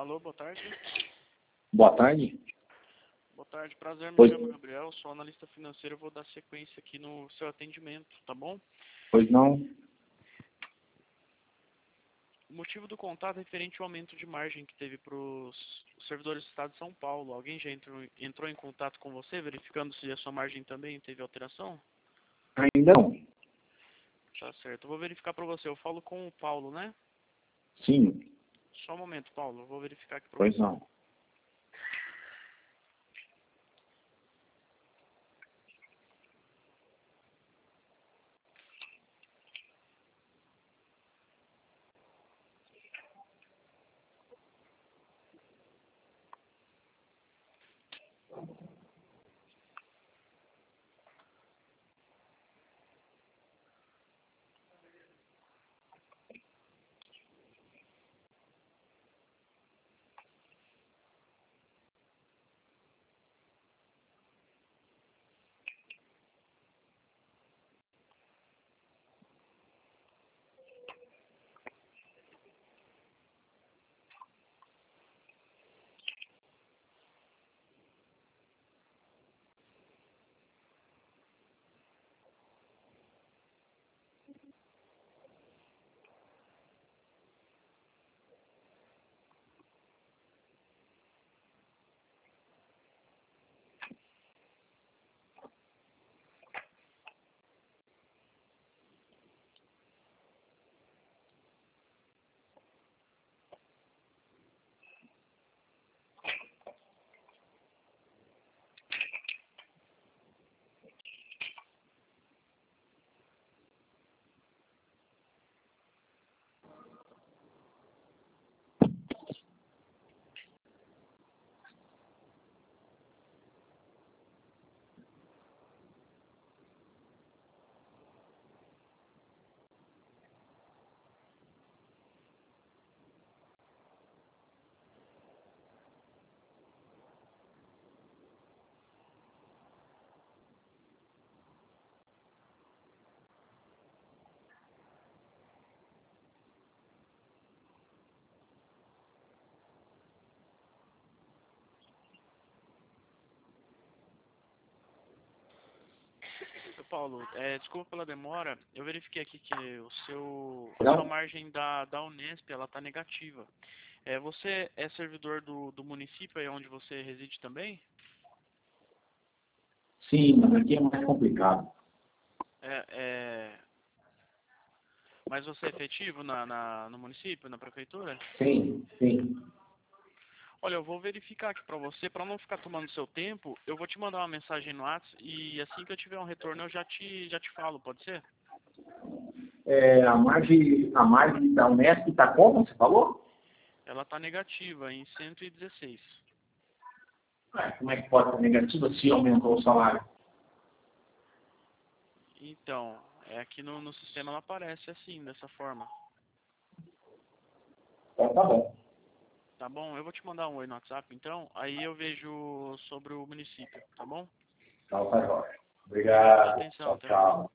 Alô, boa tarde. Boa tarde. Boa tarde, prazer, me Pois, chamo Gabriel, sou analista financeiro, vou dar sequência aqui no seu atendimento, tá bom? pois não. O motivo do contato é referente ao aumento de margem que teve para os servidores do estado de São Paulo. Alguém já entrou em contato com você, verificando se a sua margem também teve alteração? Ainda não. Tá certo, eu vou verificar para você. Eu falo com o Paulo, né? Sim, Só um momento, Paulo, eu vou verificar aqui para pois você. não. Seu Paulo, desculpa pela demora, eu verifiquei aqui que a sua Não? margem da Unesp, ela está negativa. Você é servidor do município aí onde você reside também? Sim, mas aqui é mais complicado. É, é, mas você é efetivo no município, na prefeitura? Sim, sim. Olha, eu vou verificar aqui pra você, pra não ficar tomando seu tempo, eu vou te mandar uma mensagem no WhatsApp e assim que eu tiver um retorno eu já te falo, pode ser? A margem da Unesp está como, você falou? Ela tá negativa em 116. Como é que pode ser negativa se aumentou o salário? Então, aqui no sistema ela aparece assim, dessa forma. Então tá bom. Tá bom? Eu vou te mandar um oi no WhatsApp então, aí eu vejo sobre o município, tá bom? Então tá jóia. Obrigado pela Obrigado. atenção, Tchau, até mais. tchau.